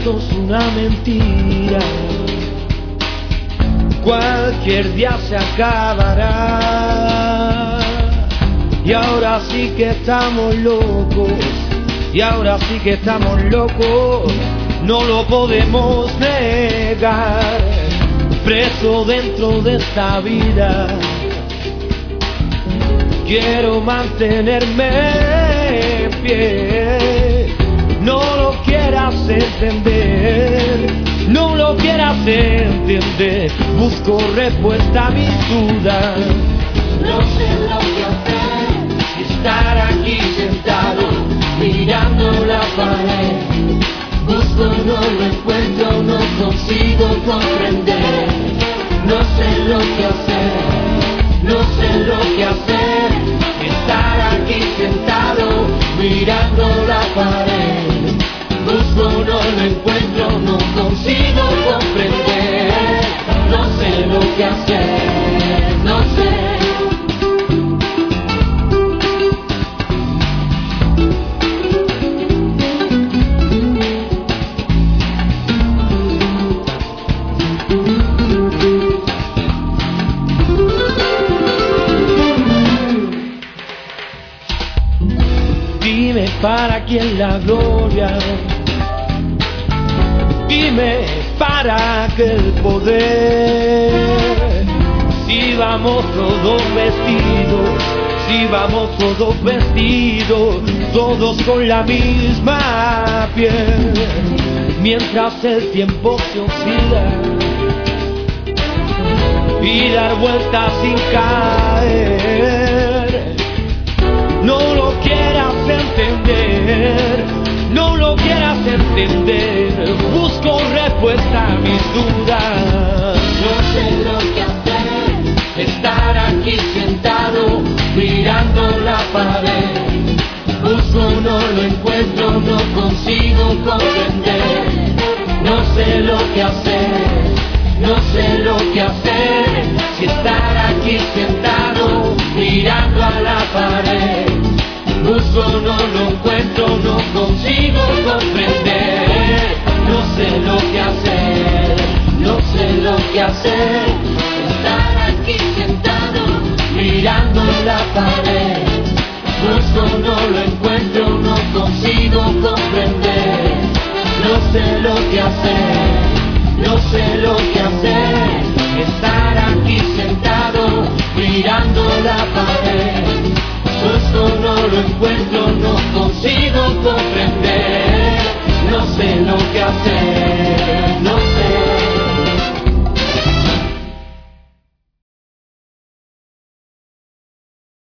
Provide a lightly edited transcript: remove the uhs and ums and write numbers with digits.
esto es una mentira. Cualquier día se acabará. Y ahora sí que estamos locos. Y ahora sí que estamos locos. No lo podemos negar. Preso dentro de esta vida. Quiero mantenerme en pie. No lo quieras entender. No lo quieras entender. Busco respuesta a mis dudas. No sé lo que hacer. Estar aquí sentado mirando la pared. Busco, no lo encuentro, no consigo comprender. No sé lo que hacer. No sé lo que hacer. Estar aquí sentado mirando la pared. Busco, no lo encuentro, no consigo comprender. No sé lo que hacer, no sé. Dime para quién la gloria. Dime para qué el poder. Si vamos todos vestidos, si vamos todos vestidos, todos con la misma piel. Mientras el tiempo se oxida y dar vueltas sin caer. No lo quieras entender, no lo quieras entender. Busco respuesta a mis dudas. No sé lo que hacer. Estar aquí sentado mirando la pared. Busco, no lo encuentro, no consigo comprender. No sé lo que hacer. No sé lo que hacer. Si estar aquí sentado mirando a la pared. Busco, no lo encuentro, no consigo comprender. No sé lo que hacer, no sé lo que hacer. Estar aquí sentado mirando la pared. Busco, no lo encuentro, no consigo comprender. No sé lo que hacer, no sé lo que hacer.